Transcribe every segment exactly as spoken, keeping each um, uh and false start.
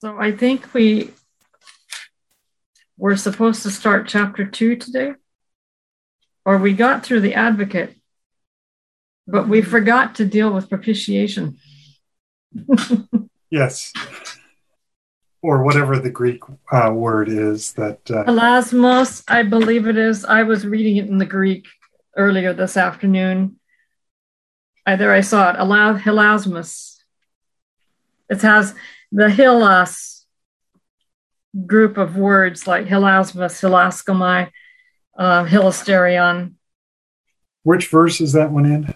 So I think we were supposed to start chapter two today, or we got through the advocate, but we forgot to deal with propitiation. Yes. Or whatever the Greek uh, word is that. Uh... Hilasmos, I believe it is. I was reading it in the Greek earlier this afternoon. I, there I saw it, hilasmos. It has the hilas group of words like hilasmos, hilaskomai, uh, hilasterion. Which verse is that one in?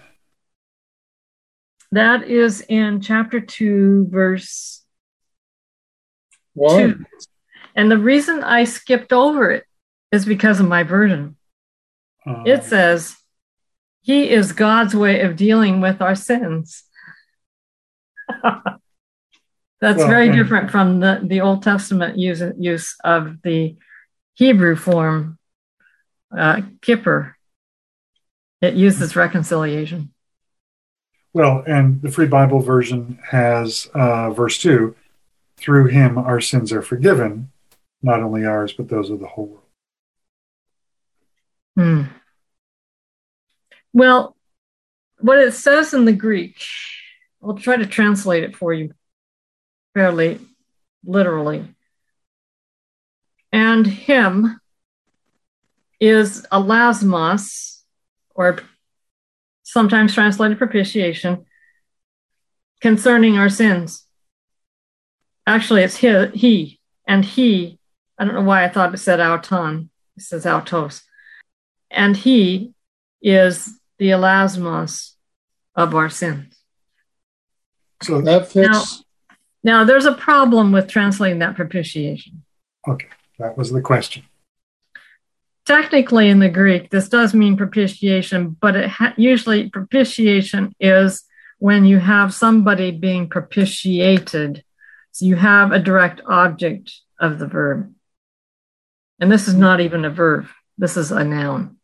That is in chapter two, verse one. two. And the reason I skipped over it is because of my version. Um, it says, He is God's way of dealing with our sins. That's well, very and, different from the, the Old Testament use, use of the Hebrew form, uh, kippur. It uses reconciliation. Well, and the Free Bible version has uh, verse two, through him our sins are forgiven, not only ours, but those of the whole world. Hmm. Well, what it says in the Greek, I'll try to translate it for you fairly literally. And him is alasmos, or sometimes translated propitiation, concerning our sins. Actually, it's he, he, and he, I don't know why I thought it said auton. It says autos. And he is the alasmos of our sins. So that fits. Now, now, there's a problem with translating that propitiation. Okay, that was the question. Technically, in the Greek, this does mean propitiation, but it ha- usually propitiation is when you have somebody being propitiated. So you have a direct object of the verb. And this is not even a verb. This is a noun.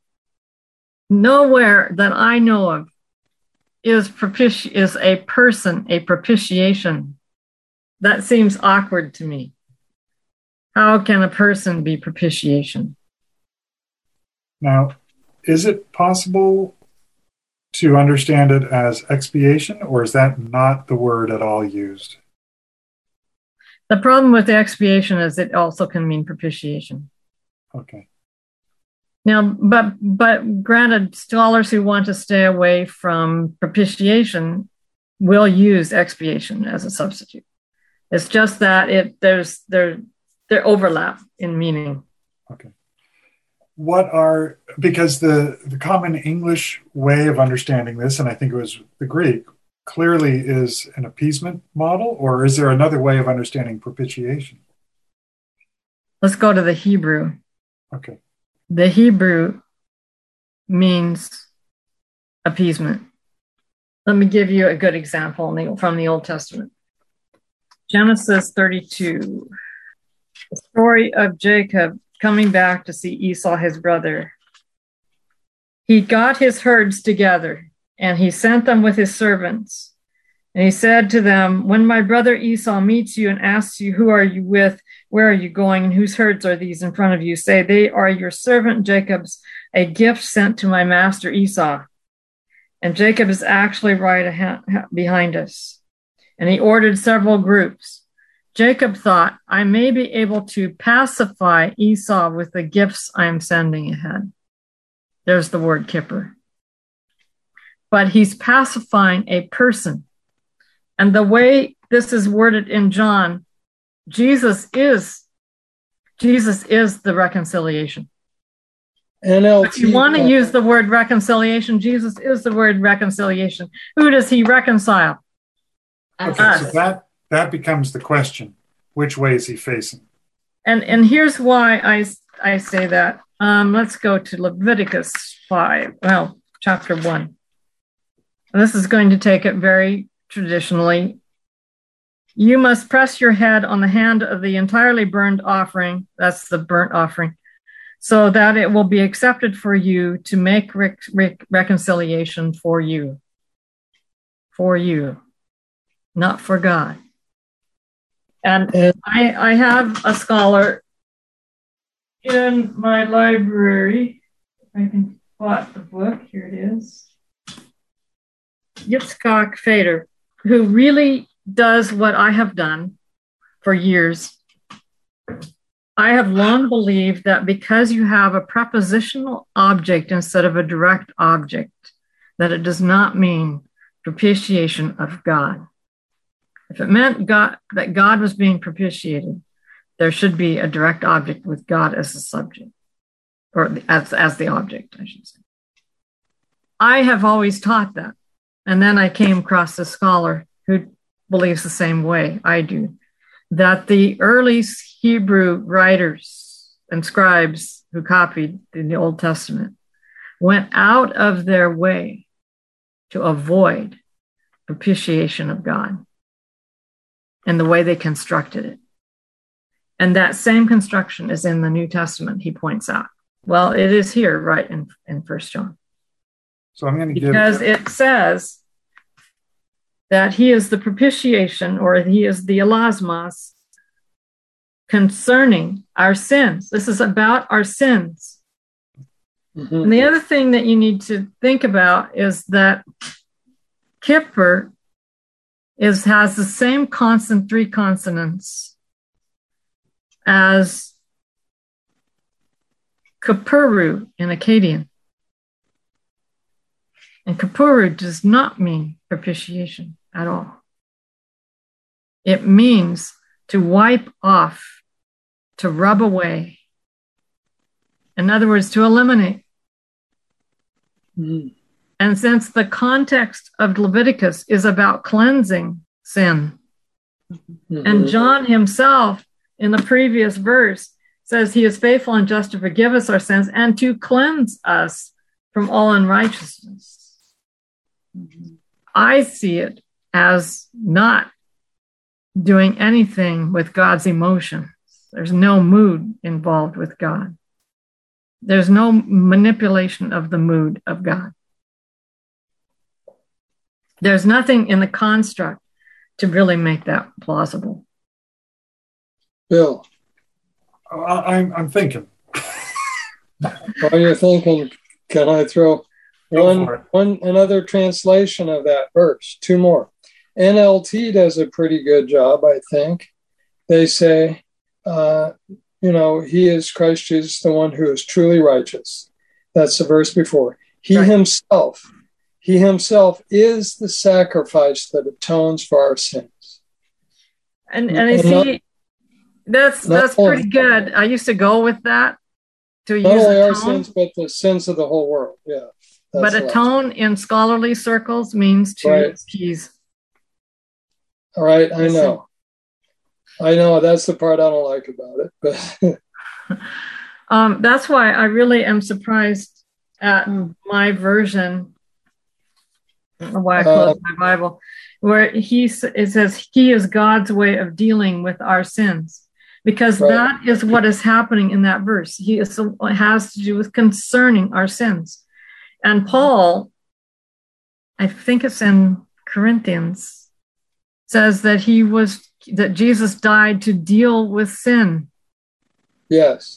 Nowhere that I know of is propiti- is a person a propitiation. That seems awkward to me. How can a person be propitiation? Now, is it possible to understand it as expiation, or is that not the word at all used? The problem with the expiation is it also can mean propitiation. Okay. Now, but but granted, scholars who want to stay away from propitiation will use expiation as a substitute. It's just that it there's there there overlap in meaning. Okay. What are, because the, the common English way of understanding this, and I think it was the Greek, clearly is an appeasement model, or is there another way of understanding propitiation? Let's go to the Hebrew. Okay. The Hebrew means appeasement. Let me give you a good example from the Old Testament. Genesis thirty-two, the story of Jacob coming back to see Esau, his brother. He got his herds together, and he sent them with his servants. And he said to them, when my brother Esau meets you and asks you, who are you with? Where are you going? And whose herds are these in front of you? Say, they are your servant Jacob's, a gift sent to my master Esau. And Jacob is actually right ahead, behind us. And he ordered several groups. Jacob thought, I may be able to pacify Esau with the gifts I am sending ahead. There's the word kippur. But he's pacifying a person. And the way this is worded in John, Jesus is Jesus is the reconciliation. N L T, if you want to use the word reconciliation, Jesus is the word reconciliation. Who does he reconcile? Okay, Us. so that that becomes the question. Which way is he facing? And and here's why I, I say that. Um, let's go to Leviticus five, well, chapter one. And this is going to take it very traditionally. You must press your head on the hand of the entirely burned offering, that's the burnt offering, so that it will be accepted for you to make rec- rec- reconciliation for you. For you, not for God. And, And I, I have a scholar in my library. I can spot the book. Here it is. Yitzhak Fader, who really does what I have done for years. I have long believed that because you have a prepositional object instead of a direct object, that it does not mean propitiation of God. If it meant God, that God was being propitiated, there should be a direct object with God as the subject, or as, as the object, I should say. I have always taught that. And then I came across a scholar who believes the same way I do, that the early Hebrew writers and scribes who copied in the Old Testament went out of their way to avoid propitiation of God and the way they constructed it. And that same construction is in the New Testament, he points out. Well, it is here, right, in, in First John. So I'm going to give... Because it says that he is the propitiation, or he is the elasmos, concerning our sins. This is about our sins. Mm-hmm. And the other thing that you need to think about is that Kippur is has the same consonant, three consonants, as Kippuru in Akkadian. And Kippuru does not mean propitiation at all. It means to wipe off, to rub away. In other words, to eliminate. Mm-hmm. And since the context of Leviticus is about cleansing sin, mm-hmm. and John himself in the previous verse says he is faithful and just to forgive us our sins and to cleanse us from all unrighteousness. Mm-hmm. I see it as not doing anything with God's emotions. There's no mood involved with God. There's no manipulation of the mood of God. There's nothing in the construct to really make that plausible. Bill. I'm, I'm thinking. While you're thinking, can I throw one, one another translation of that verse? Two more. N L T does a pretty good job, I think. They say, uh, you know, he is Christ Jesus, the one who is truly righteous. That's the verse before. He right. himself, he himself is the sacrifice that atones for our sins. And and I see, that's that's pretty good. I used to go with that. To not use only atone, our sins, but the sins of the whole world. Yeah. But atone in scholarly circles means to right. appease. All right, I know. I know that's the part I don't like about it, but um, that's why I really am surprised at my version. I don't know why I closed uh, my Bible, where he it says he is God's way of dealing with our sins, because right. that is what is happening in that verse. He is, it has to do with concerning our sins, and Paul, I think it's in Corinthians, says that he was that Jesus died to deal with sin. Yes.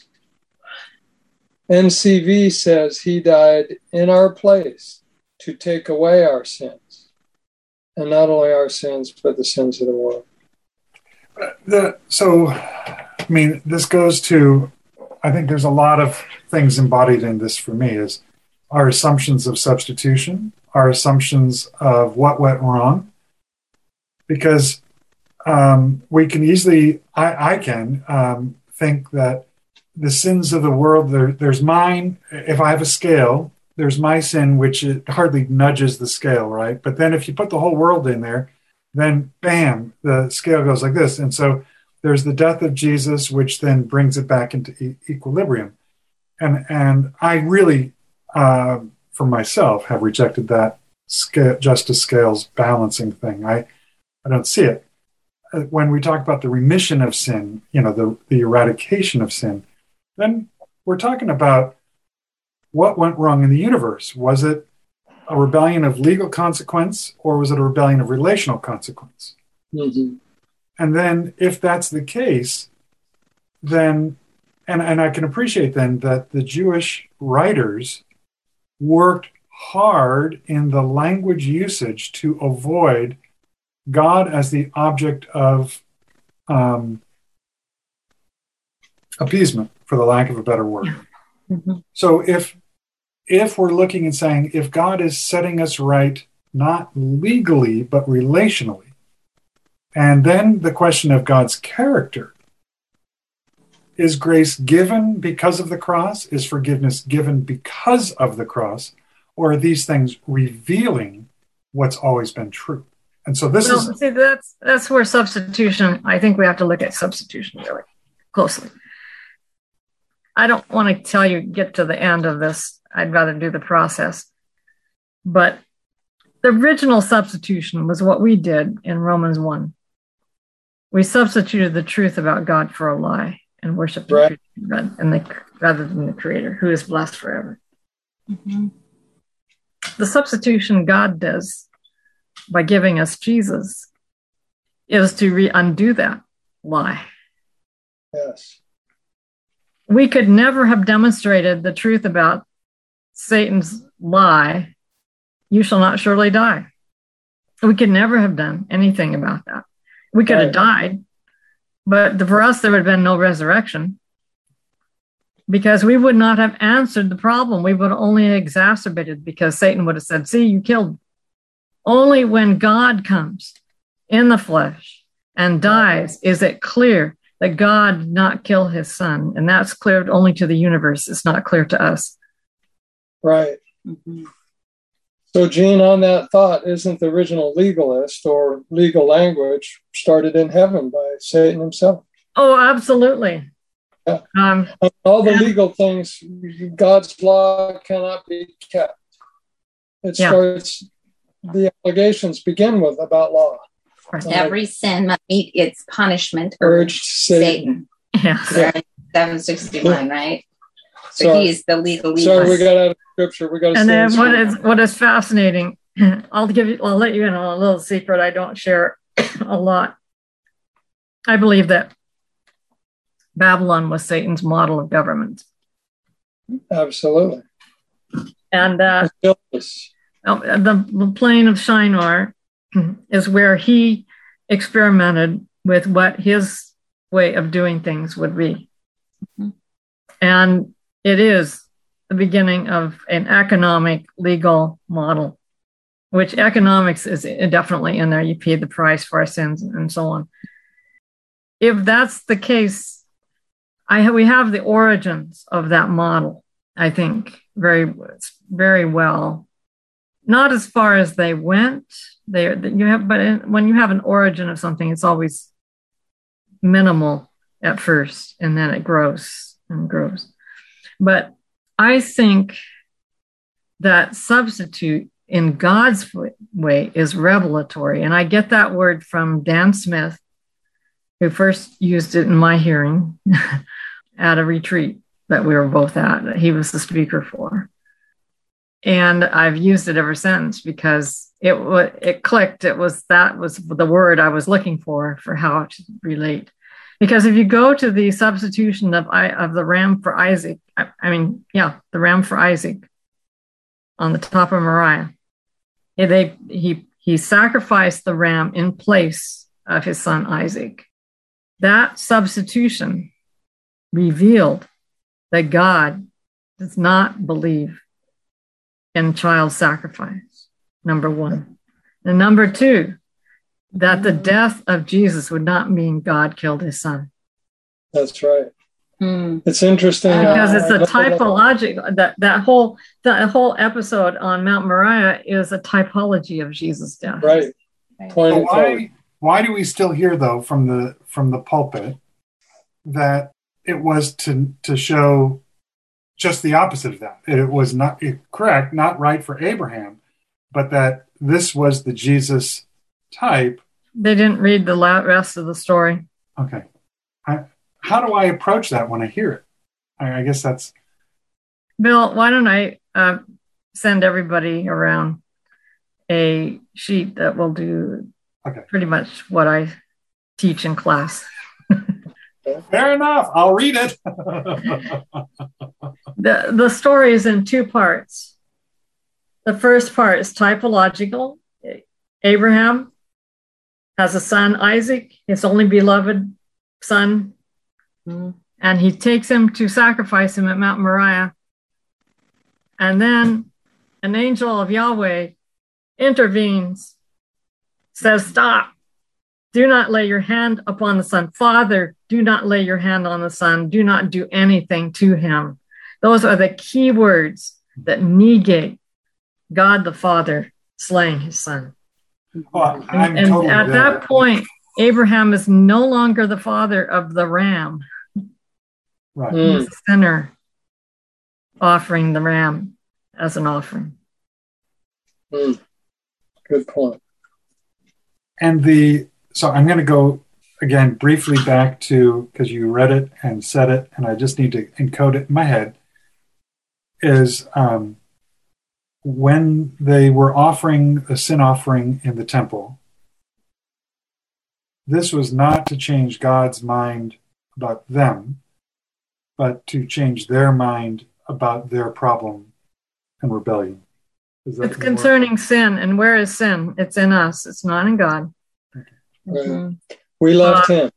N C V says he died in our place to take away our sins. And not only our sins, but the sins of the world. The, so, I mean, this goes to, I think there's a lot of things embodied in this for me, is our assumptions of substitution, our assumptions of what went wrong, because um, we can easily, I, I can um, think that the sins of the world, there, there's mine. If I have a scale, there's my sin, which it hardly nudges the scale, right? But then if you put the whole world in there, then bam, the scale goes like this. And so there's the death of Jesus, which then brings it back into e- equilibrium. And and I really, uh, for myself, have rejected that scale, justice scales balancing thing. I, I don't see it. When we talk about the remission of sin, you know, the, the eradication of sin, then we're talking about what went wrong in the universe. Was it a rebellion of legal consequence, or was it a rebellion of relational consequence? Mm-hmm. And then if that's the case, then, and, and I can appreciate then that the Jewish writers worked hard in the language usage to avoid God as the object of um, appeasement, for the lack of a better word. Mm-hmm. So if if we're looking and saying, if God is setting us right, not legally, but relationally, and then the question of God's character, is grace given because of the cross? Is forgiveness given because of the cross? Or are these things revealing what's always been true? And so this well, is... See, that's, that's where substitution, I think we have to look at substitution really closely. I don't want to tell you, get to the end of this. I'd rather do the process. But the original substitution was what we did in Romans one. We substituted the truth about God for a lie and worshiped the right. creator and the, rather than the creator, who is blessed forever. Mm-hmm. The substitution God does by giving us Jesus is to re- undo that lie. Yes. We could never have demonstrated the truth about Satan's lie, you shall not surely die. We could never have done anything about that. We could right. have died, but for us, there would have been no resurrection because we would not have answered the problem. We would have only exacerbated because Satan would have said, see, you killed. Only when God comes in the flesh and dies is it clear that God did not kill his son. And that's clear only to the universe. It's not clear to us. Right. Mm-hmm. So, Jean, on that thought, isn't the original legalist or legal language started in heaven by Satan himself? Oh, absolutely. Yeah. Um, All the and, legal things, God's law cannot be kept. It yeah. starts, the allegations begin with about law. Right. Every like, sin must meet its punishment, urged Satan. Satan. Yeah. yeah. seven sixty-one, right? So sorry. He's the legal legalist. Sorry, we got out of scripture. We got to and then the what is what is fascinating, I'll give you, I'll let you in on a little secret I don't share a lot. I believe that Babylon was Satan's model of government. Absolutely. And uh, the, the plain of Shinar is where he experimented with what his way of doing things would be. Mm-hmm. And it is the beginning of an economic legal model, which economics is definitely in there. You paid the price for our sins and so on. If that's the case, I have, we have the origins of that model, I think, very, very well. Not as far as they went. They, you have, but in, when you have an origin of something, it's always minimal at first, and then it grows and grows. But I think that substitute in God's way is revelatory. And I get that word from Dan Smith, who first used it in my hearing at a retreat that we were both at, that he was the speaker for. And I've used it ever since because it it clicked. It was, that was the word I was looking for, for how to relate. Because if you go to the substitution of of the ram for Isaac, I, I mean, yeah, the ram for Isaac on the top of Moriah, they he he sacrificed the ram in place of his son Isaac. That substitution revealed that God does not believe in child sacrifice, number one. And number two, that the death of Jesus would not mean God killed his son. That's right. Hmm. It's interesting. Because uh, it's a typological, that, that whole that whole episode on Mount Moriah is a typology of Jesus' death. Right. So why, why do we still hear, though, from the from the pulpit that it was to to show just the opposite of that? It was not correct, not right for Abraham, but that this was the Jesus type. They didn't read the rest of the story. Okay. I, how do I approach that when I hear it? I, I guess that's... Bill, why don't I uh, send everybody around a sheet that will do okay. pretty much what I teach in class. Fair enough. I'll read it. the The story is in two parts. The first part is typological. Abraham has a son, Isaac, his only beloved son, and he takes him to sacrifice him at Mount Moriah. And then an angel of Yahweh intervenes, says, stop. Do not lay your hand upon the son. Father, do not lay your hand on the son. Do not do anything to him. Those are the key words that negate God the Father slaying his son. Well, and and totally at there. That point, Abraham is no longer the father of the ram. Right. He's a sinner offering the ram as an offering. Mm. Good point. And the so I'm going to go again briefly back to, because you read it and said it, and I just need to encode it in my head, is um, when they were offering a sin offering in the temple, this was not to change God's mind about them, but to change their mind about their problem and rebellion. It's concerning word? Sin. And where is sin? It's in us. It's not in God. Okay. Mm-hmm. We left uh, him.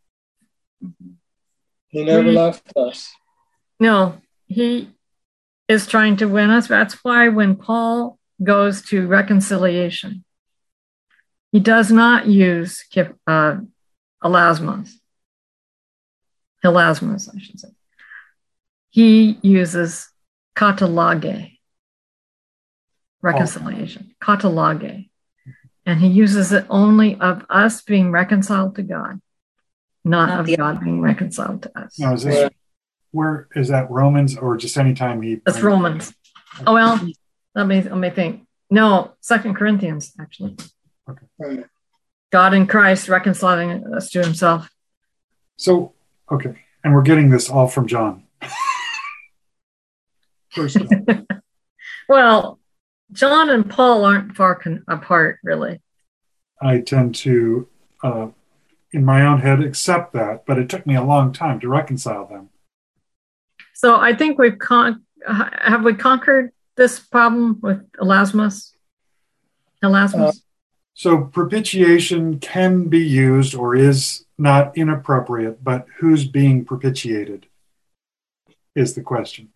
He never we, left us. No, he is trying to win us. That's why when Paul goes to reconciliation, he does not use uh, elasmos. Elasmos, I should say. He uses katalage. Reconciliation, oh. Katalage. And he uses it only of us being reconciled to God, not, not of God other. being reconciled to us. Now, is this, yeah. where is that Romans, or just anytime he? It's Romans. Oh, well, let me, let me think. No, Second Corinthians, actually. Okay. Right. God in Christ reconciling us to himself. So, okay. And we're getting this all from John. First Well, John and Paul aren't far con- apart, really. I tend to, uh, in my own head, accept that, but it took me a long time to reconcile them. So I think we've con- have we conquered this problem with elasmos? Elasmos. Uh, so propitiation can be used or is not inappropriate, but who's being propitiated is the question.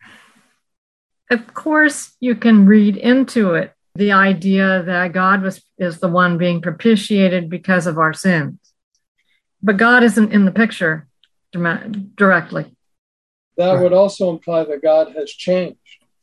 Of course, you can read into it the idea that God was is the one being propitiated because of our sins. But God isn't in the picture directly. That would also imply that God has changed.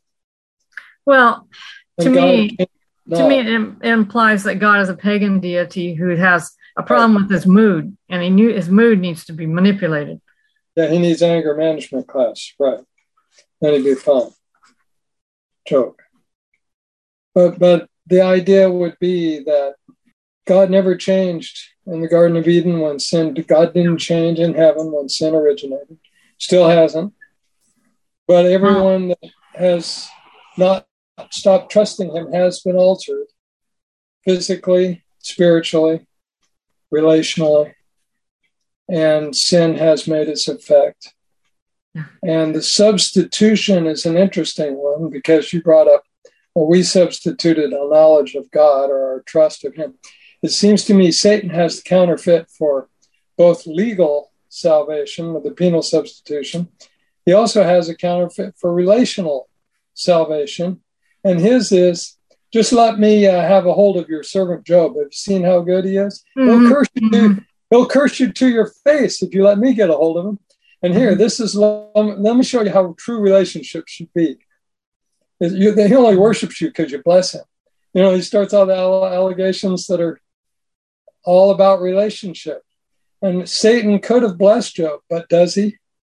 Well, to me, to me, it implies that God is a pagan deity who has a problem with his mood, and he knew his mood needs to be manipulated. Yeah, he needs anger management class, right? Then he'd be fine. Joke. But but the idea would be that God never changed in the Garden of Eden when sin, God didn't change in heaven when sin originated. Still hasn't. But everyone that has not stopped trusting him has been altered physically, spiritually, relationally, and sin has made its effect. Yeah. And the substitution is an interesting one because you brought up, well, we substituted a knowledge of God or our trust of him. It seems to me Satan has the counterfeit for both legal salvation with the penal substitution. He also has a counterfeit for relational salvation. And his is, just let me uh, have a hold of your servant Job. Have you seen how good he is? Mm-hmm. He'll curse you to, he'll curse you to your face if you let me get a hold of him. And here, this is, let me show you how true relationships should be. You, he only worships you because you bless him. You know, he starts all the allegations that are all about relationship. And Satan could have blessed Job, but does he?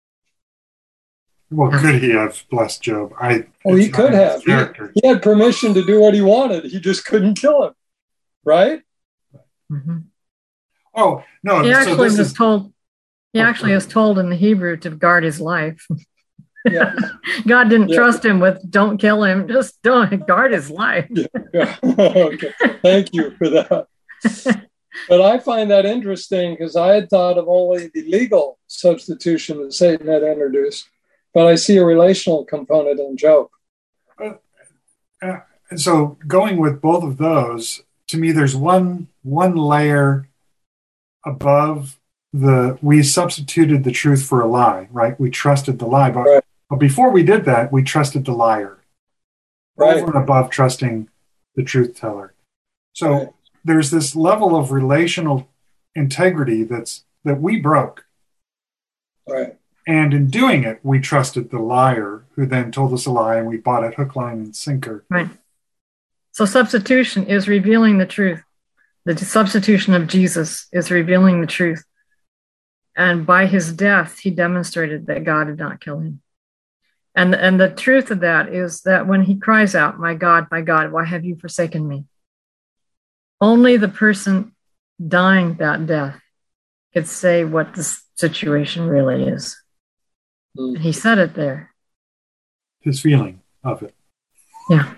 Well, could he have blessed Job? I. Oh, he could have. He, he had permission to do what he wanted. He just couldn't kill him, right? Mm-hmm. Oh, no. He so actually was is... told. He actually is told in the Hebrew to guard his life. Yeah. God didn't yeah. trust him with "don't kill him," just don't guard his life. Yeah. Yeah. Okay. Thank you for that. But I find that interesting because I had thought of only the legal substitution that Satan had introduced, but I see a relational component in Job. Uh, uh, and so going with both of those, to me, there's one one layer above the, we substituted the truth for a lie, right? We trusted the lie. But, right. but before we did that, we trusted the liar. Right. Over and above trusting the truth teller. So right. there's this level of relational integrity that's that we broke. Right. And in doing it, we trusted the liar who then told us a lie and we bought it hook, line, and sinker. Right. So substitution is revealing the truth. The substitution of Jesus is revealing the truth. And by his death, he demonstrated that God did not kill him. And, and the truth of that is that when he cries out, my God, my God, why have you forsaken me? Only the person dying that death could say what the situation really is. Mm. And he said it there. His feeling of it. Yeah.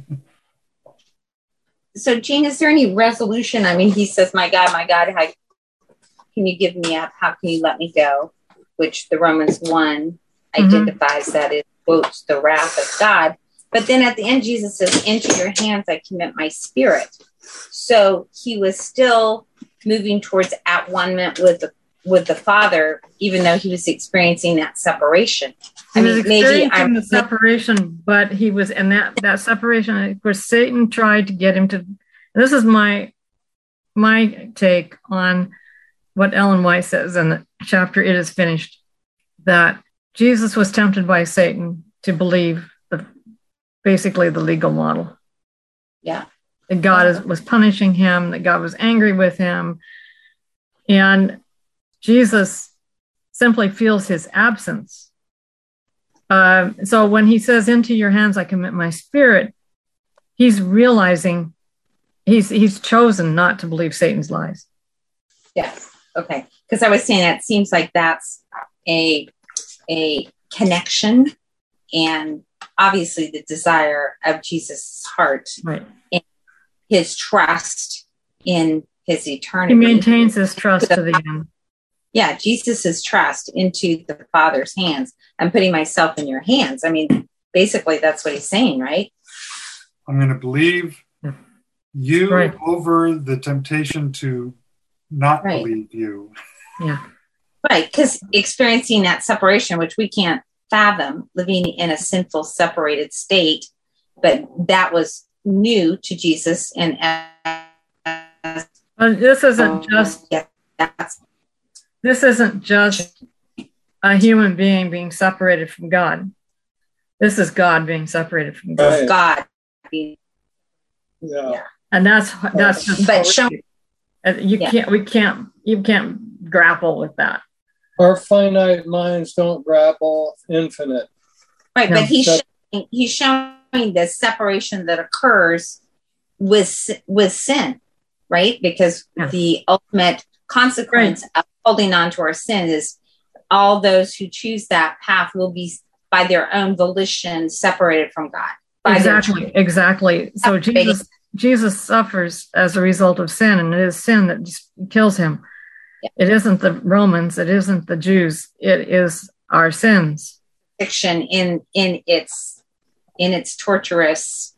So, Jean, is there any resolution? I mean, he says, my God, my God, how can you give me up? How can you let me go? Which the Romans one mm-hmm. identifies that it quotes the wrath of God. But then at the end, Jesus says, into your hands I commit my spirit. So he was still moving towards at one-ment with the with the Father, even though he was experiencing that separation. He I was mean, maybe experiencing I'm the separation, but he was in that that separation. Of course, Satan tried to get him to. This is my my take on what Ellen White says in the chapter "It Is Finished," that Jesus was tempted by Satan to believe the basically the legal model. Yeah. That God is, was punishing him, that God was angry with him. And Jesus simply feels his absence. Uh, so when he says, into your hands I commit my spirit, he's realizing he's he's chosen not to believe Satan's lies. Yes. Okay. Because I was saying that seems like that's a a connection and obviously the desire of Jesus' heart. Right. And his trust in his eternity. He maintains his trust to the end. Yeah, Jesus' trust into the Father's hands. I'm putting myself in your hands. I mean, basically that's what he's saying, right? I'm going to believe you right. over the temptation to not right. believe you. Yeah. Right, because experiencing that separation, which we can't fathom, living in a sinful, separated state, but that was new to Jesus. And as, uh, this isn't um, just yeah, that's, this isn't just a human being being separated from God. This is God being separated from God. Right. God being, yeah. yeah, and that's that's just but show, you yeah. can't we can't you can't grapple with that. Our finite minds don't grapple infinite. Right, no, but he's that, showing, he's showing the separation that occurs with with sin, right? Because yeah. the ultimate consequence right. of holding on to our sin is all those who choose that path will be by their own volition separated from God. Exactly, exactly. So Jesus Jesus suffers as a result of sin, and it is sin that just kills him. Yeah. It isn't the Romans, it isn't the Jews, it is our sins. Fiction in in its in its torturous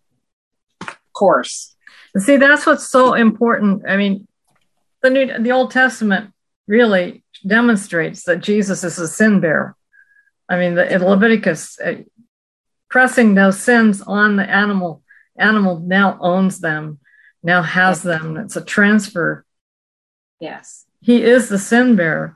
course. See, that's what's so important. I mean, the New, the Old Testament really demonstrates that Jesus is a sin bearer. I mean, the, in Leviticus, uh, pressing those sins on the animal, animal now owns them, now has them. It's a transfer. Yes. He is the sin bearer.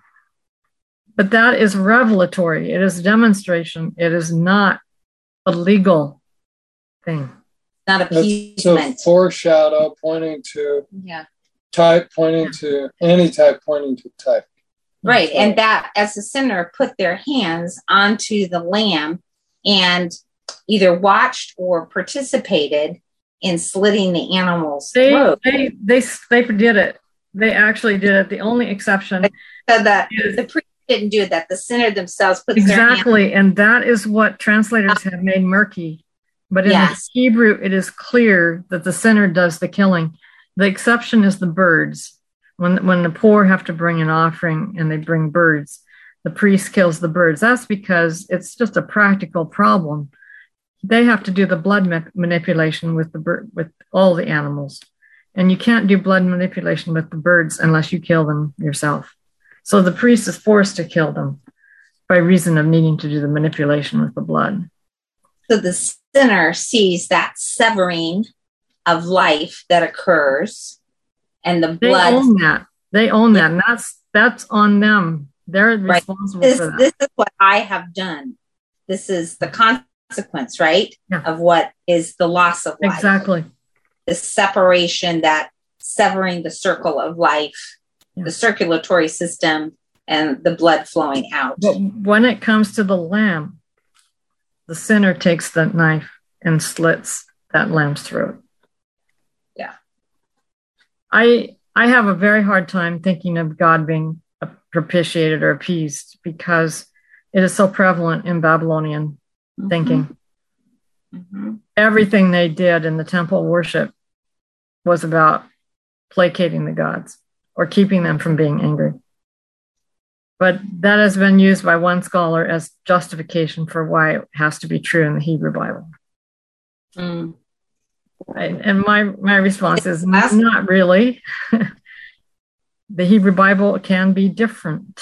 But that is revelatory. It is demonstration. It is not a legal thing. Not appeasement. It's a foreshadow pointing to yeah. type, pointing yeah. to any type, pointing to type. Right. So, and that as the sinner put their hands onto the lamb and either watched or participated in slitting the animal's they, throat. They, they, they did it. They actually did it. The only exception. So that the priest didn't do that. The sinner themselves put exactly, their hands. And that is what translators have made murky. But in yes. the Hebrew, it is clear that the sinner does the killing. The exception is the birds. When, when the poor have to bring an offering and they bring birds, the priest kills the birds. That's because it's just a practical problem. They have to do the blood ma- manipulation with the bir- with all the animals. And you can't do blood manipulation with the birds unless you kill them yourself. So the priest is forced to kill them by reason of needing to do the manipulation with the blood. So the sinner sees that severing of life that occurs, and the They blood. own that. They own that. And that's that's on them. They're Right. responsible This, for that. this is what I have done. This is the consequence, right? Yeah. Of what is the loss of life. Exactly. The separation, that severing the circle of life, Yeah. the circulatory system, and the blood flowing out. But when it comes to the lamb, the sinner takes the knife and slits that lamb's throat. Yeah. I I have a very hard time thinking of God being propitiated or appeased because it is so prevalent in Babylonian Mm-hmm. thinking. Mm-hmm. Everything they did in the temple worship was about placating the gods or keeping them from being angry. But that has been used by one scholar as justification for why it has to be true in the Hebrew Bible. Mm. And, and my, my response is Last- not really. The Hebrew Bible can be different.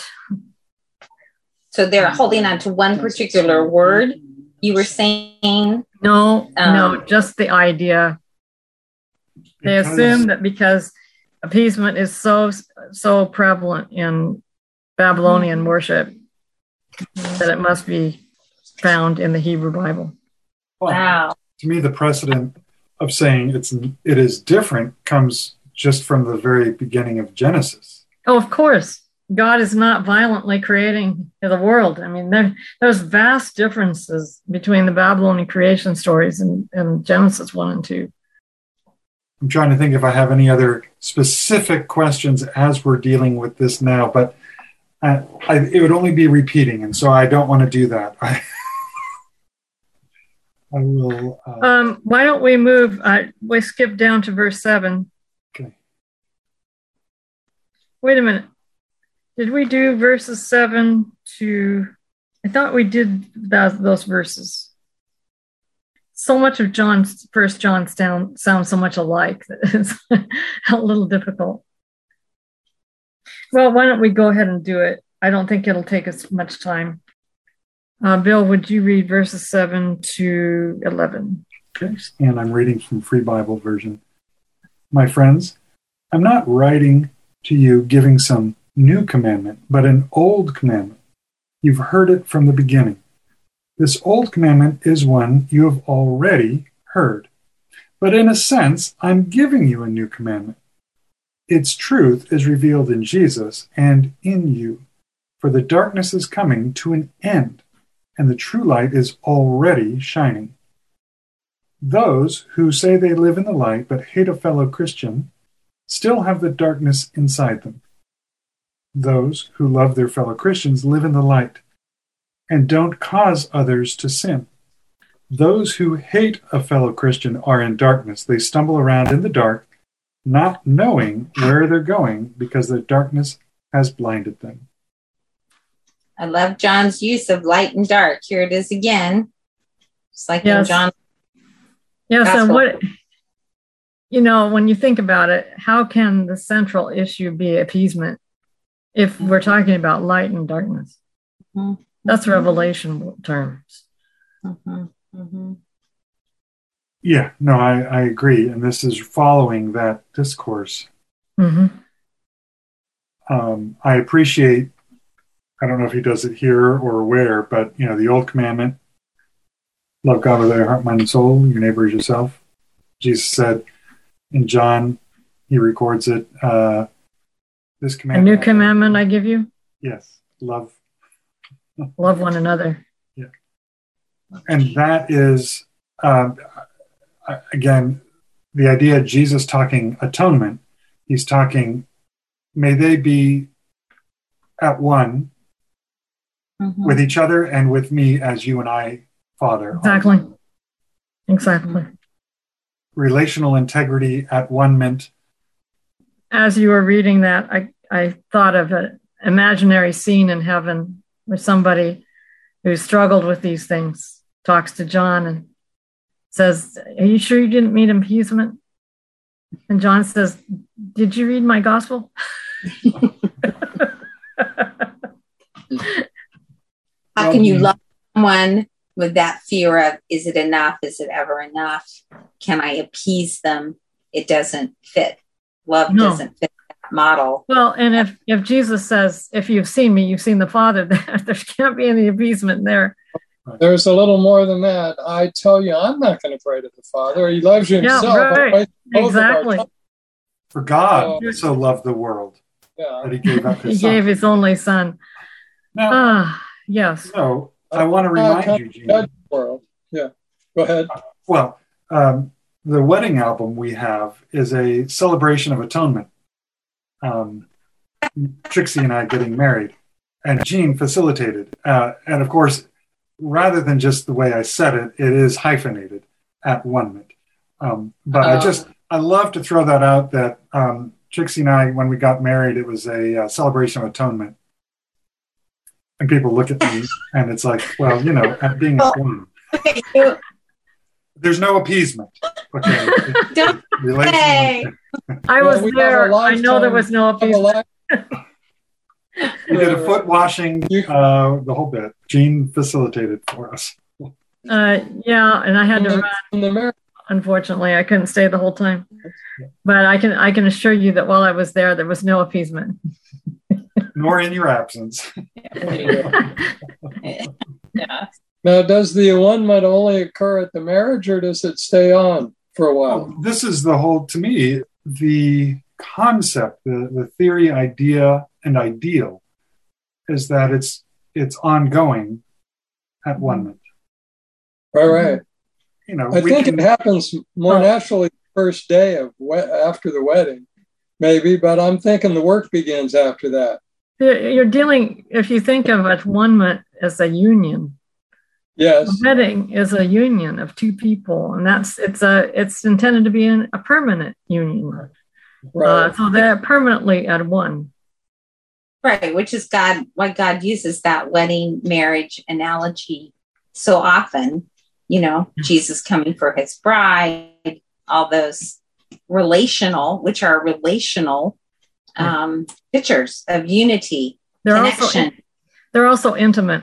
So they're holding on to one particular word. You were saying, No, Um, no, just the idea. They Because- assume that because appeasement is so so prevalent in Babylonian worship that it must be found in the Hebrew Bible. Well, wow. to me, the precedent of saying it's it is different comes just from the very beginning of Genesis. Oh, of course. God is not violently creating the world. I mean, there, there's vast differences between the Babylonian creation stories and, and Genesis one and two. I'm trying to think if I have any other specific questions as we're dealing with this now, but I, I, it would only be repeating, and so I don't want to do that. I, I will. Uh, Um, why don't we move, uh, we skip down to verse seven. okay. Wait a minute. Did we do verses seven to, I thought we did that, those verses. So much of John's, First John sound, sounds so much alike that it's a little difficult. Well, why don't we go ahead and do it? I don't think it'll take us much time. Uh, Bill, would you read verses seven to eleven? Okay. And I'm reading from Free Bible Version. My friends, I'm not writing to you giving some new commandment, but an old commandment. You've heard it from the beginning. This old commandment is one you have already heard. But in a sense, I'm giving you a new commandment. Its truth is revealed in Jesus and in you. For the darkness is coming to an end, and the true light is already shining. Those who say they live in the light but hate a fellow Christian still have the darkness inside them. Those who love their fellow Christians live in the light and don't cause others to sin. Those who hate a fellow Christian are in darkness. They stumble around in the dark, not knowing where they're going because the darkness has blinded them. I love John's use of light and dark. Here it is again. It's like Yes. in John. Yes, and Gospel. what, you know, when you think about it, how can the central issue be appeasement if we're talking about light and darkness? Mm-hmm. That's revelation terms. Mm-hmm. Mm-hmm. Yeah, no, I, I agree. And this is following that discourse. Mm-hmm. Um, I appreciate, I don't know if he does it here or where, but, you know, the old commandment, love God with your heart, mind, and soul, your neighbor as yourself. Jesus said in John, he records it, uh, this A commandment. new commandment I give you, Yes, love. love one another. Yeah. And that is, um, again, the idea of Jesus talking atonement, he's talking, may they be at one Mm-hmm. with each other and with me as you and I, Father. Exactly. Exactly. Relational integrity at one meant as you were reading that, I, I thought of an imaginary scene in heaven where somebody who struggled with these things talks to John and says, "Are you sure you didn't meet appeasement?" And John says, "Did you read my gospel?" How can you love someone with that fear of, is it enough? Is it ever enough? Can I appease them? It doesn't fit. Love no. doesn't fit that model. Well, and if, if Jesus says, if you've seen me, you've seen the Father, there can't be any appeasement there. There's a little more than that. I tell you, I'm not going to pray to the Father. He loves you himself. Yeah, right. Exactly. For God uh, so loved the world yeah. that he gave up his he son. He gave his only son. Now, ah, yes. So I want to remind you, Gene. World. Yeah, go ahead. Well, um, the wedding album we have is a celebration of atonement. Um, Trixie and I getting married, and Gene facilitated. Uh, and of course, rather than just the way I said it, it is hyphenated at one-ment. Um, but um, I just, I love to throw that out that um, Trixie and I, when we got married, it was a uh, celebration of atonement. And people look at me and it's like, well, you know, at being at one. There's no appeasement. Okay. Don't say. I was well, there. I know there was no appeasement. We did a foot washing, uh, the whole bit. Gene facilitated for us. Uh, yeah, and I had to run. Unfortunately, I couldn't stay the whole time. But I can I can assure you that while I was there, there was no appeasement. Nor in your absence. Yeah. Now, does the one-ment only occur at the marriage, or does it stay on for a while? Well, this is the whole, to me, the concept, the, the theory, idea, and ideal is that it's it's ongoing at one-ment. All right. You know, I think can, it happens more oh. naturally the first day of we- after the wedding, maybe, but I'm thinking the work begins after that. You're dealing, if you think of it, one-ment as a union. Yes. A wedding is a union of two people, and that's it's a it's intended to be an, a permanent union. Right. Uh, so they're permanently at one. Right, which is God, why God uses that wedding marriage analogy so often. You know, Jesus coming for his bride, all those relational, which are relational um, pictures of unity, they're connection. Also, they're also intimate.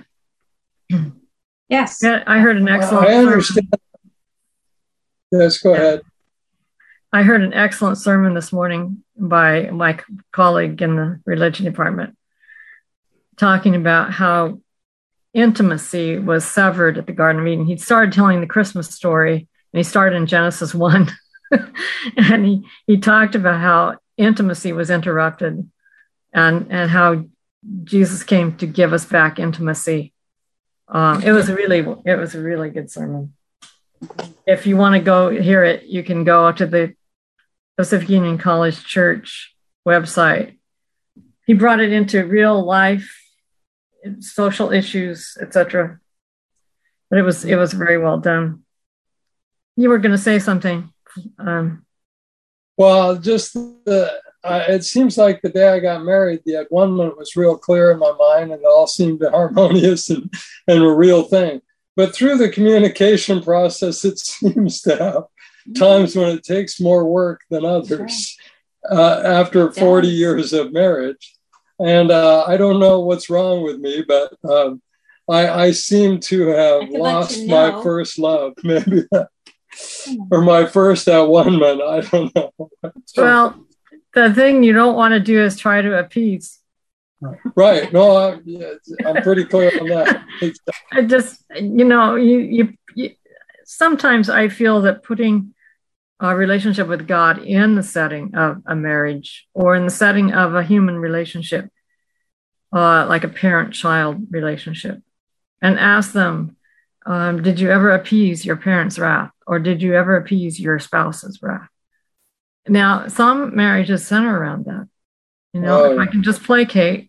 Yes. Yeah, I heard an excellent. I understand. Sermon. Yes, go ahead. I heard an excellent sermon this morning by my colleague in the religion department, talking about how intimacy was severed at the Garden of Eden. He started telling the Christmas story, and he started in Genesis one, and he he talked about how intimacy was interrupted, and and how Jesus came to give us back intimacy. Um, it was a really, it was a really good sermon. If you want to go hear it, you can go to the Pacific Union College Church website. He brought it into real life, social issues, et cetera. But it was, it was very well done. You were going to say something. Um, well, just the. Uh, it seems like the day I got married, the at one-ment was real clear in my mind, and it all seemed harmonious and, and a real thing. But through the communication process, it seems to have times when it takes more work than others uh, after forty years of marriage. And uh, I don't know what's wrong with me, but um, I, I seem to have lost you know. my first love, maybe, or my first at one-ment. I don't know. Well, the thing you don't want to do is try to appease. Right. No, I'm, yeah, I'm pretty clear on that. I just, you know, you, you, you, sometimes I feel that putting a relationship with God in the setting of a marriage or in the setting of a human relationship, uh, like a parent-child relationship, and ask them, um, did you ever appease your parents' wrath? Or did you ever appease your spouse's wrath? Now, some marriages center around that. You know, oh, if I can just placate.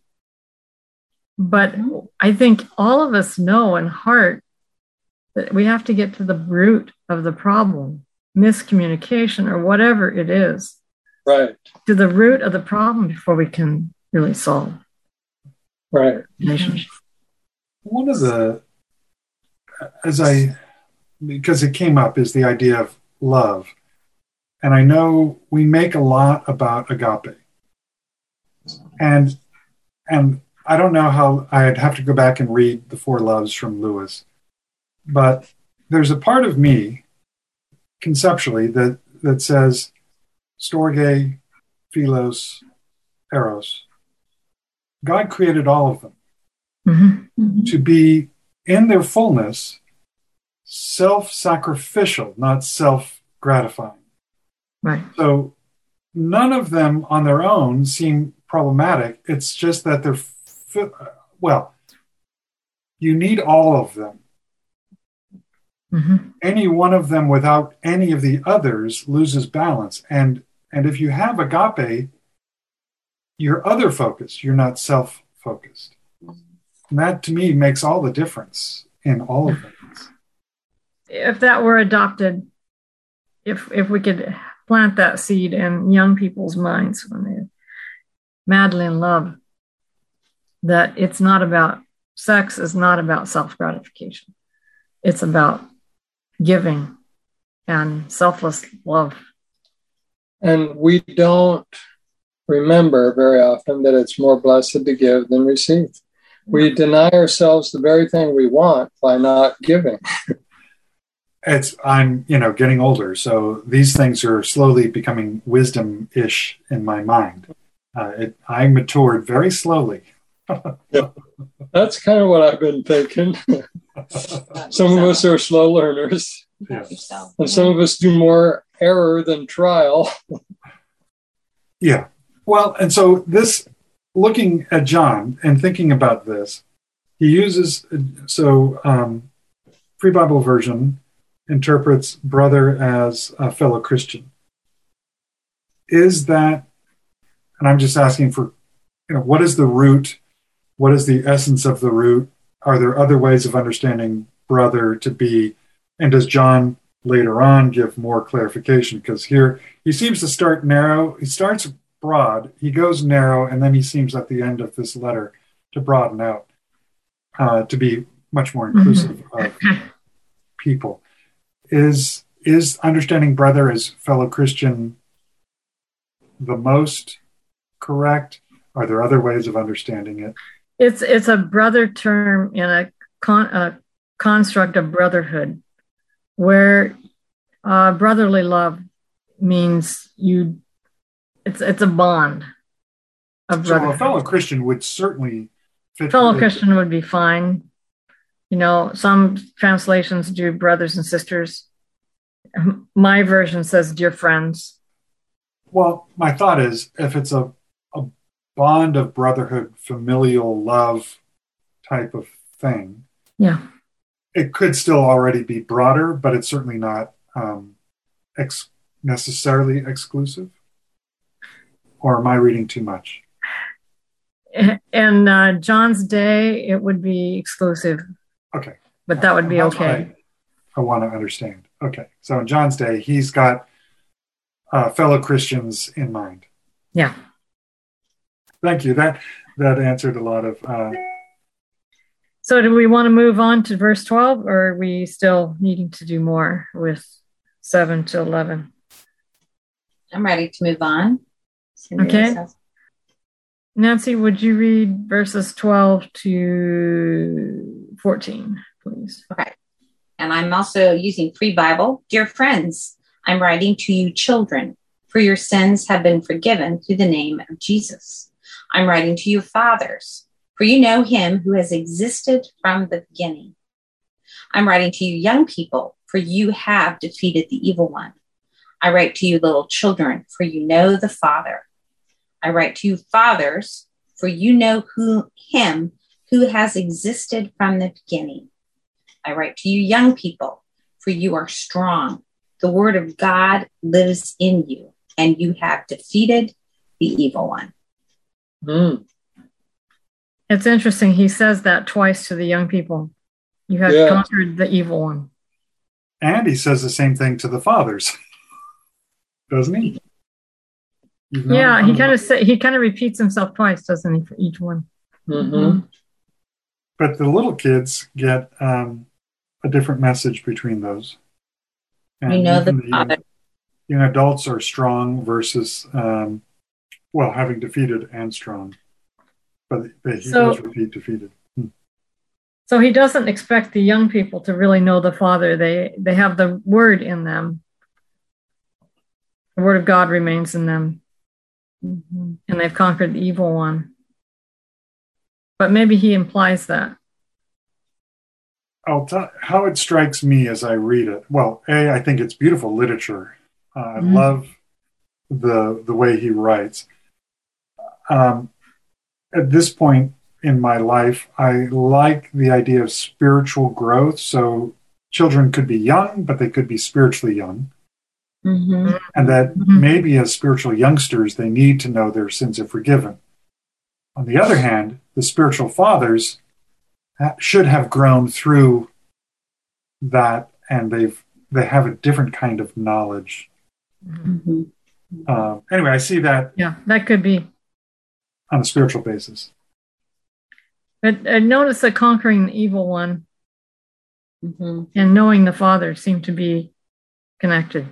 But I think all of us know in heart that we have to get to the root of the problem, miscommunication or whatever it is. Right. to the root of the problem before we can really solve Right. relationship. One of the, as I, because it came up, is the idea of love. And I know we make a lot about agape. And and I don't know how, I'd have to go back and read the Four Loves from Lewis. But there's a part of me, conceptually, that, that says, Storge, Philos, Eros. God created all of them Mm-hmm. to be, in their fullness, self-sacrificial, not self-gratifying. Right. So none of them on their own seem problematic. It's just that they're, fi- well, you need all of them. Mm-hmm. Any one of them without any of the others loses balance. And and if you have agape, you're other focused, you're not self-focused. And that to me makes all the difference in all of things. If that were adopted, if if we could plant that seed in young people's minds when they're madly in love, that it's not about sex, is not about self-gratification. It's about giving and selfless love. And we don't remember very often that it's more blessed to give than receive. We deny ourselves the very thing we want by not giving. It's I'm, you know, getting older, so these things are slowly becoming wisdom-ish in my mind. Uh, it, I matured very slowly. Yeah. That's kind of what I've been thinking. Some of us are slow learners, Yeah. and some of us do more error than trial. Yeah. Well, and so this, looking at John and thinking about this, he uses, so um, Free Bible Version interprets brother as a fellow Christian. Is that, and I'm just asking for, you know, what is the root? What is the essence of the root? Are there other ways of understanding brother to be? And does John later on give more clarification? Because here he seems to start narrow. He starts broad, he goes narrow, and then he seems at the end of this letter to broaden out, uh, to be much more inclusive mm-hmm. of people. Is is understanding brother as fellow Christian the most correct? Are there other ways of understanding it? It's it's a brother term in a, con, a construct of brotherhood, where uh, brotherly love means you. It's it's a bond of brotherhood. So a fellow Christian would certainly fit. Fellow Christian would be fine. You know, some translations do brothers and sisters. My version says dear friends. Well, my thought is if it's a, a bond of brotherhood, familial love type of thing, yeah, it could still already be broader, but it's certainly not um, ex- necessarily exclusive. Or am I reading too much? In uh, John's day, it would be exclusive. Okay. But that would be That's okay. I, I want to understand. Okay. So in John's day, he's got uh, fellow Christians in mind. Yeah. Thank you. That that answered a lot of... Uh... So do we want to move on to verse twelve, or are we still needing to do more with seven to eleven? I'm ready to move on. Okay. Nancy, would you read verses twelve to fourteen, please? Okay. And I'm also using Free Bible. Dear friends, I'm writing to you children, for your sins have been forgiven through the name of Jesus. I'm writing to you fathers, for you know him who has existed from the beginning. I'm writing to you young people, for you have defeated the evil one. I write to you little children, for you know the Father. I write to you fathers, for you know who him who has existed from the beginning. I write to you young people, for you are strong. The word of God lives in you, and you have defeated the evil one. Mm. It's interesting. He says that twice to the young people. You have yeah. conquered the evil one. And he says the same thing to the fathers, doesn't he? Yeah, he kind of say, he kind of repeats himself twice, doesn't he, for each one? Mm-hmm. But the little kids get um, a different message between those. And you know, the even, even, even adults are strong versus, um, well, having defeated and strong. But, but he So- does repeat defeated. Hmm. So he doesn't expect the young people to really know the Father. They they have the Word in them. The Word of God remains in them. Mhm. And they've conquered the evil one. But maybe he implies that. I'll tell how it strikes me as I read it. Well, A, I think it's beautiful literature. Uh, I Mhm. love the the way he writes. Um, at this point in my life, I like the idea of spiritual growth. So children could be young, but they could be spiritually young. Mhm. And that Mhm. maybe as spiritual youngsters, they need to know their sins are forgiven. On the other hand, the spiritual fathers ha- should have grown through that, and they've they have a different kind of knowledge. Mhm. Uh, anyway, I see that Yeah, that could be. on a spiritual basis. But uh, notice that conquering the evil one Mhm. and knowing the Father seem to be connected.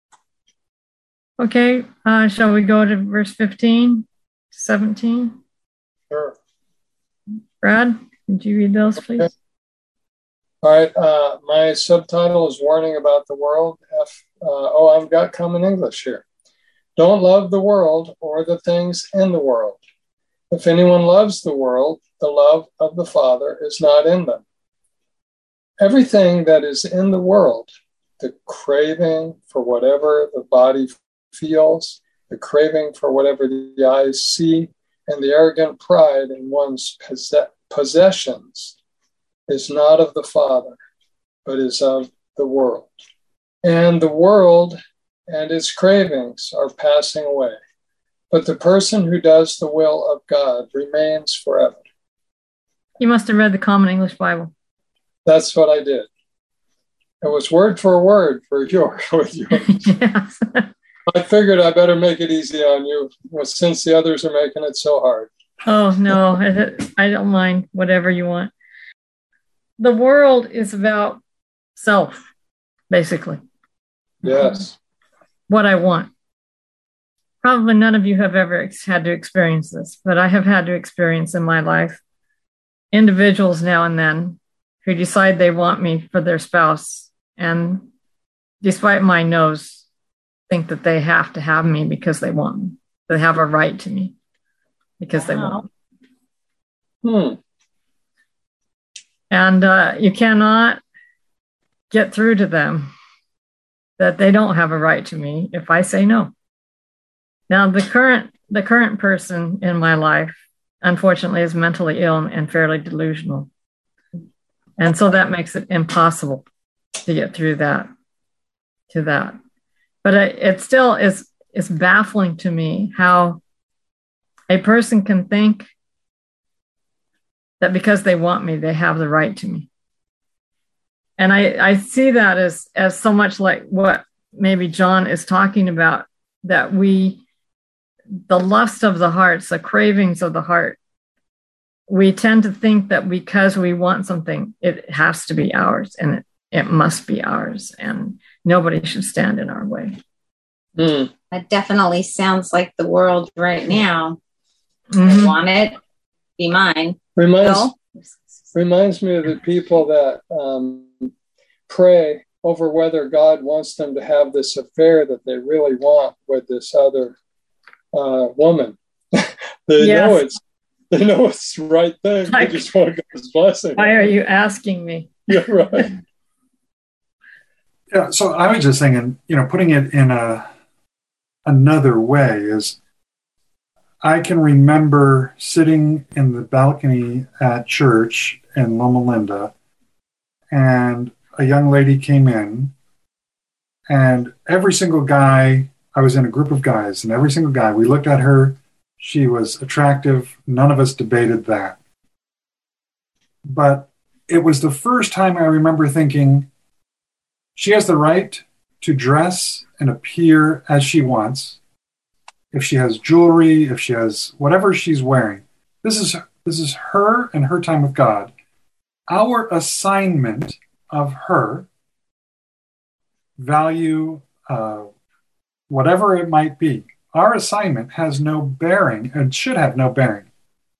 Okay, uh, shall we go to verse fifteen, seventeen? Sure. Brad, could you read those, please? Okay. All right. Uh, my subtitle is Warning About the World. F, uh, oh, I've got common English here. Don't love the world or the things in the world. If anyone loves the world, the love of the Father is not in them. Everything that is in the world, the craving for whatever the body feels, the craving for whatever the eyes see, and the arrogant pride in one's possess- possessions is not of the Father, but is of the world. And the world and its cravings are passing away. But the person who does the will of God remains forever. You must have read the Common English Bible. That's what I did. It was word for word for your with yours. Yes. I figured I better make it easy on you, well, since the others are making it so hard. Oh, no, I, I don't mind whatever you want. The world is about self, basically. Yes. What I want. Probably none of you have ever ex- had to experience this, but I have had to experience in my life individuals now and then who decide they want me for their spouse, and despite my nose, think that they have to have me because they want me. They have a right to me because they want me. Hmm. And uh, you cannot get through to them that they don't have a right to me if I say no. Now, the current the current person in my life, unfortunately, is mentally ill and fairly delusional. And so that makes it impossible to get through that, to that. But it, it still is, is baffling to me how a person can think that because they want me, they have the right to me. And I, I see that as, as so much like what maybe John is talking about, that we, the lust of the hearts, the cravings of the heart, we tend to think that because we want something, it has to be ours and it, it must be ours, and nobody should stand in our way. Hmm. That definitely sounds like the world right now. Mhm. I want it, be mine. Reminds Bill? reminds me of the people that um, pray over whether God wants them to have this affair that they really want with this other uh, woman. they Yes. know it's they know it's the right thing. Like, they just want God's blessing. Why are you asking me? Yeah, right. Yeah, so I was just thinking, you know, putting it in a another way is, I can remember sitting in the balcony at church in Loma Linda, and a young lady came in, and every single guy, I was in a group of guys, and every single guy, we looked at her, she was attractive, none of us debated that. But it was the first time I remember thinking, she has the right to dress and appear as she wants. if she has jewelry, if she has whatever she's wearing. This is this is her and her time with God. Our assignment of her, value, uh, whatever it might be, our assignment has no bearing and should have no bearing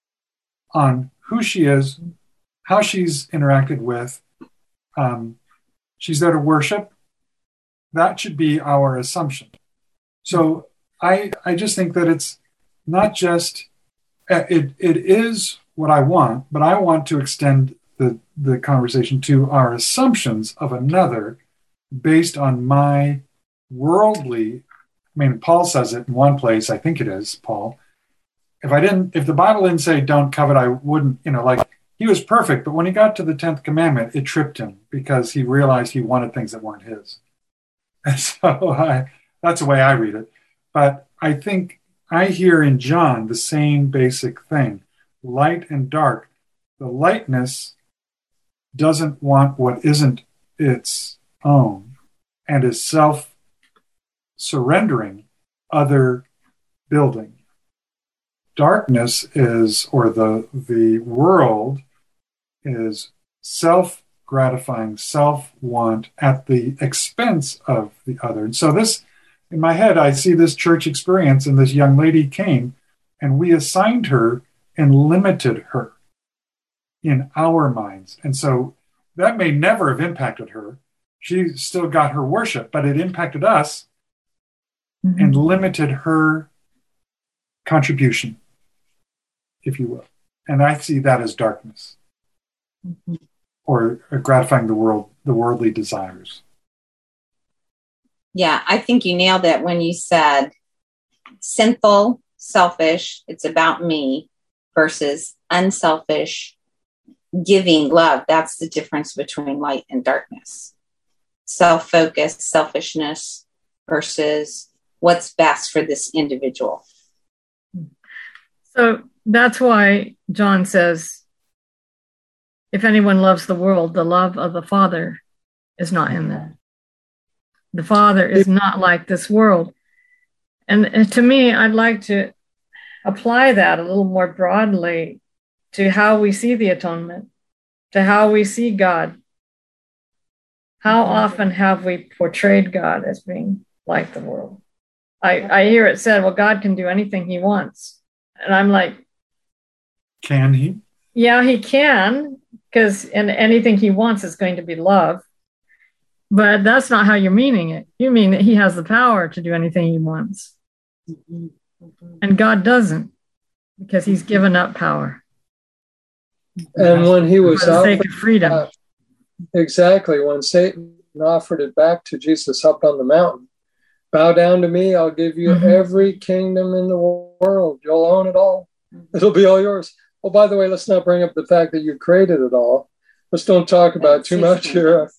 on who she is, how she's interacted with. Um, she's there to worship. That should be our assumption. So I I just think that it's not just, it it is what I want, but I want to extend the, the conversation to our assumptions of another based on my worldly, I mean, Paul says it in one place, I think it is, Paul. If I didn't, if the Bible didn't say don't covet, I wouldn't, you know, like he was perfect, but when he got to the tenth commandment, it tripped him because he realized he wanted things that weren't his. And so I, that's the way I read it. But I think I hear in John the same basic thing, light and dark. The lightness doesn't want what isn't its own and is self-surrendering other building. Darkness is, or the the world is self-gratifying, self-want at the expense of the other. And so this, in my head, I see this church experience, and this young lady came, and we assigned her and limited her in our minds. And so that may never have impacted her. She still got her worship, but it impacted us mm-hmm. and limited her contribution, if you will. And I see that as darkness mm-hmm. or gratifying the world, the worldly desires. Yeah, I think you nailed it when you said sinful, selfish, it's about me, versus unselfish, giving love. That's the difference between light and darkness. Self-focused, selfishness versus what's best for this individual. So that's why John says, if anyone loves the world, the love of the Father is not in them. The Father is not like this world. And, and to me, I'd like to apply that a little more broadly to how we see the atonement, to how we see God. How often have we portrayed God as being like the world? I, I hear it said, well, God can do anything he wants. And I'm like, can he? Yeah, he can, because and anything he wants is going to be love. But that's not how you're meaning it. You mean that he has the power to do anything he wants. Mm-hmm. Mm-hmm. And God doesn't, because he's given up power. And when he was for the sake of freedom. Uh, exactly. When Satan offered it back to Jesus up on the mountain, bow down to me, I'll give you mm-hmm. every kingdom in the world. You'll own it all. It'll be all yours. Oh, by the way, let's not bring up the fact that you created it all. Let's don't talk about too much here.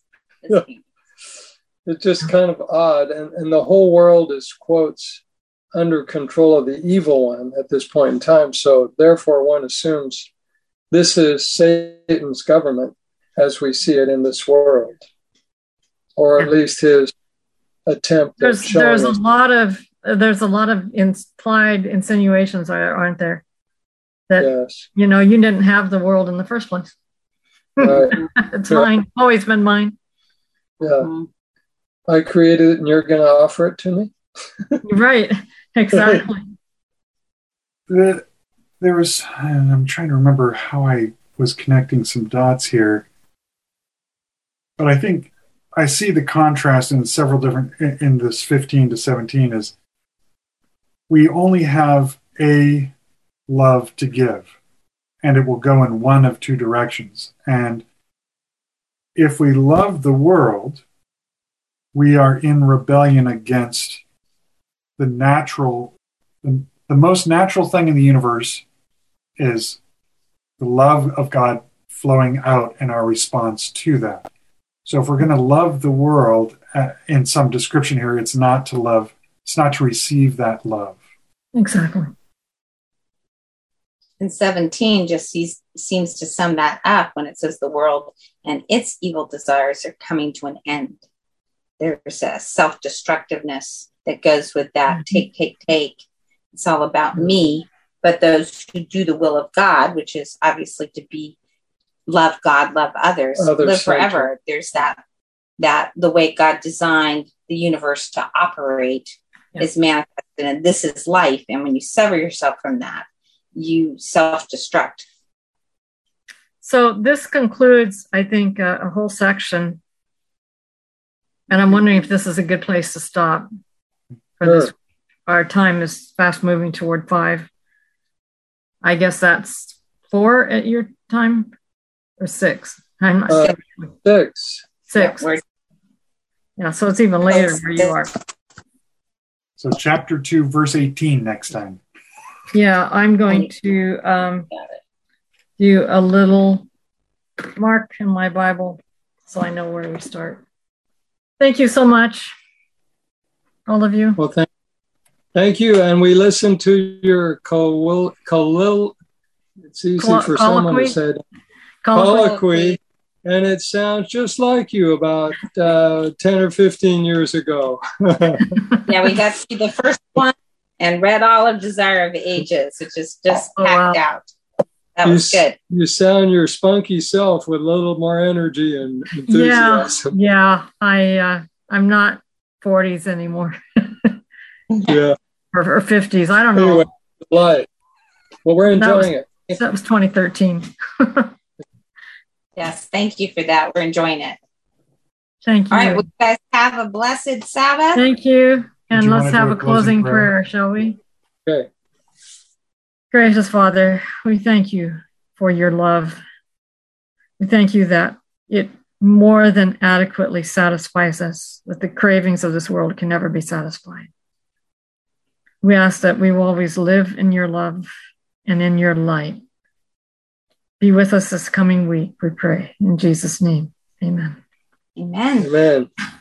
It's just kind of odd. And, and the whole world is, quotes, under control of the evil one at this point in time. So therefore, one assumes this is Satan's government as we see it in this world, or at least his attempt. There's there's a lot of there's a lot of implied insinuations, aren't there? That yes. you know you didn't have the world in the first place. Right. It's yeah. mine, always been mine. Yeah, mm-hmm. I created it, and you're going to offer it to me. Right. Exactly. the, there was, and I'm trying to remember how I was connecting some dots here, but I think I see the contrast in several different, in, in this fifteen to seventeen is we only have a love to give, and it will go in one of two directions. And if we love the world, we are in rebellion against the natural, the, the most natural thing in the universe is the love of God flowing out and our response to that. So if we're going to love the world uh, in some description here, it's not to love, it's not to receive that love. Exactly. And seventeen just sees, seems to sum that up when it says the world and its evil desires are coming to an end. There's a self-destructiveness that goes with that. Mm-hmm. Take, take, take. It's all about me. But those who do the will of God, which is obviously to be love God, love others, Others live forever. centered. There's that that the way God designed the universe to operate Yeah. is manifested, and this is life. And when you sever yourself from that, you self-destruct. So this concludes, I think, uh, a whole section. And I'm wondering if this is a good place to stop for Sure. this. Our time is fast moving toward five. I guess that's four at your time or six. I'm not Uh, sure. Six. Six. Yeah, we're- Yeah, so it's even later where you are. So chapter two, verse eighteen next time. Yeah, I'm going to um, Got it. do a little mark in my Bible so I know where we start. Thank you so much, all of you. Well, thank, thank you. And we listened to your colloquy. Collo, it's easy Collo- for someone colloquy? to say that. Colloquy. Colloquy. And it sounds just like you about uh, ten or fifteen years ago. Yeah, we got to see the first one and read all of Desire of Ages, which is just Oh, packed wow. out. That you, was good. You sound your spunky self with a little more energy and Yeah, enthusiasm. yeah. I uh, I'm not forties anymore Yeah. or, or fifties. I don't know. Anyway, life. Well, we're That was- enjoying it. That was twenty thirteen. Yes, thank you for that. We're enjoying it. Thank you. All right, well, you guys have a blessed Sabbath. Thank you. And you let's wanna have do a closing prayer, shall we? Okay. Gracious Father, we thank you for your love. We thank you that it more than adequately satisfies us, that the cravings of this world can never be satisfied. We ask that we will always live in your love and in your light. Be with us this coming week, we pray. In Jesus' name, amen. Amen. Amen.